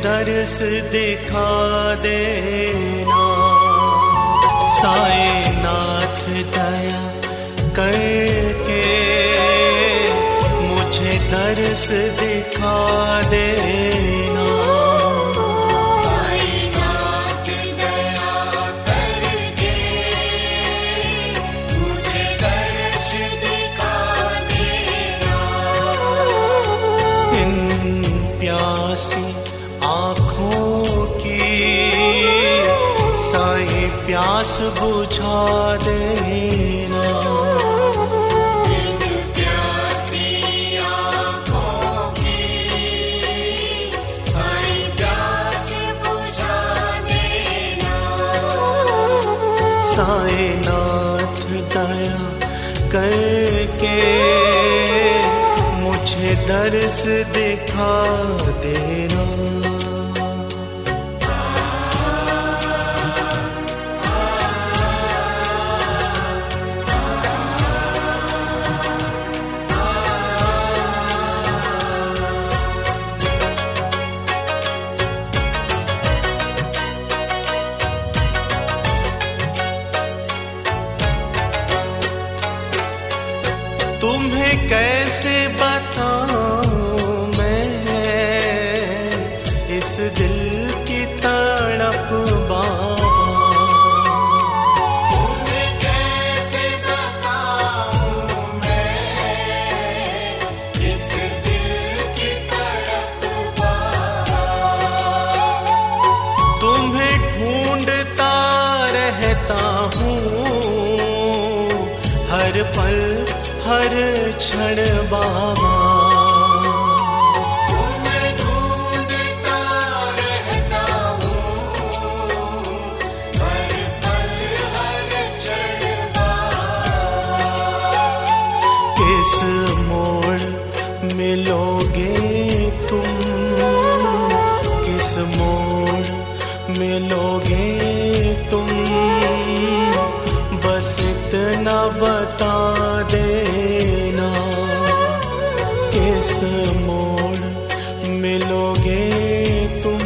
दर्श दिखा देना। साईं नाथ दया करके मुझे दर्श दिखा देना। साईं नाथ दया करके मुझे दर्श दिखा देना। इन प्यासी आँखों की साईं प्यास बुझा देना। इन प्यासी आँखों की साईं प्यास बुझा देना। साईं नाथ दया करके मुझे दर्श दिखा देना। तुम्हें कैसे बताऊं मैं इस दिल की तड़प बाबा। तुम्हें कैसे बताऊं मैं इस दिल की तड़प बाबा। तुम्हें ढूंढता रहता हूँ हर पल हर क्षण बाबा। तुम्हें ढूंढता रहता हूँ हर पल हर क्षण बाबा। किस मोड़ मिलोगे तुम, किस मोड़ मिलोगे तुम, बस इतना बता देना। किस मोड़ मिलोगे तुम,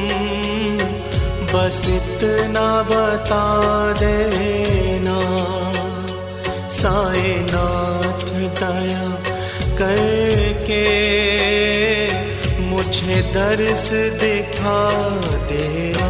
बस इतना बता देना। साईं नाथ दया करके मुझे दर्श दिखा देना।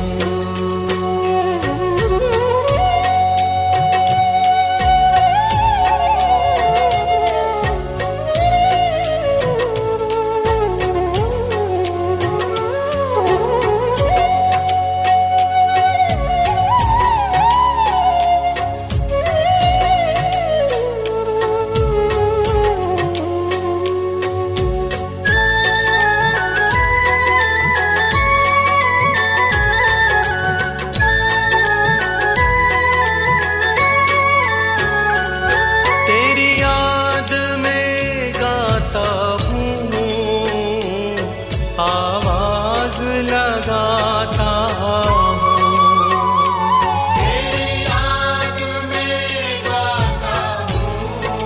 आवाज लगाता हूँ, तेरी याद में गाता हूँ,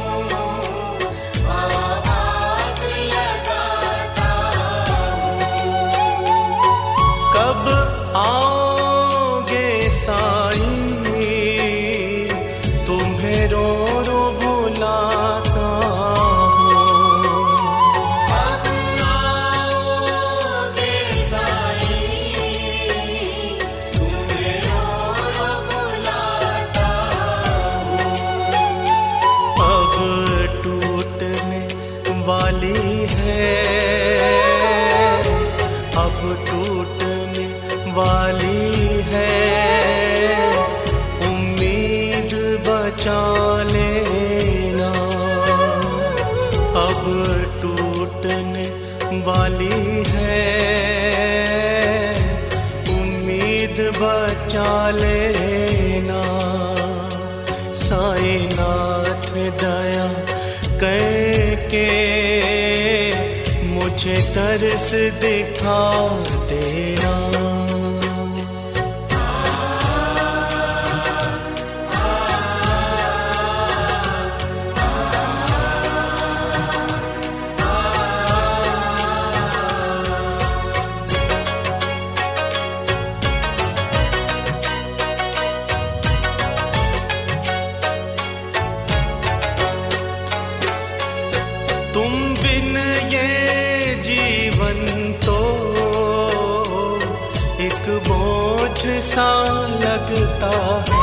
आवाज लगाता हूँ। कब आओगे साईं, तुम्हें रो रो बुलाता वाली है, अब टूटने वाली है। उम्मीद बचा लेना, अब टूटने वाली है। उम्मीद बचा लेना। साईं नाथ दया करके मुझे तरस दिखा देना। एक बोझ सा लगता है।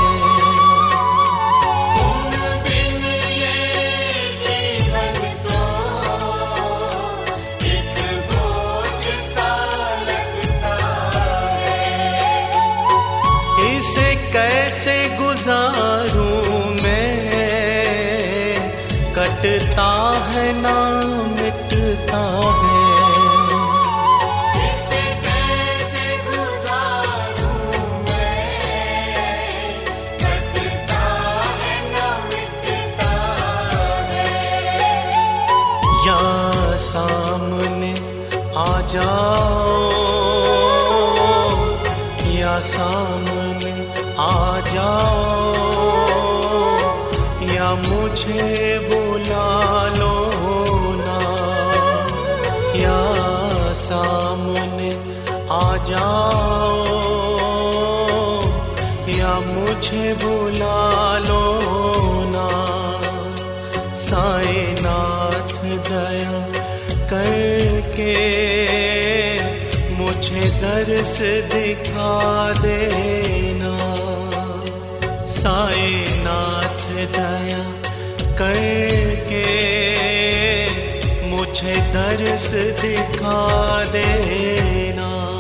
कैसे गुजारूं मैं, कटता है ना मिटता है। इसे कैसे गुजारूं मैं, कटता है ना मिटता है। या सामने आ जाओ, या सामने आ जाओ, या मुझे बुला लो ना। या सामने आ जाओ, या मुझे बुला लो ना। साईनाथ दया करके मुझे दर्श दिखा देना। साईनाथ दया करके मुझे दर्श दिखा देना।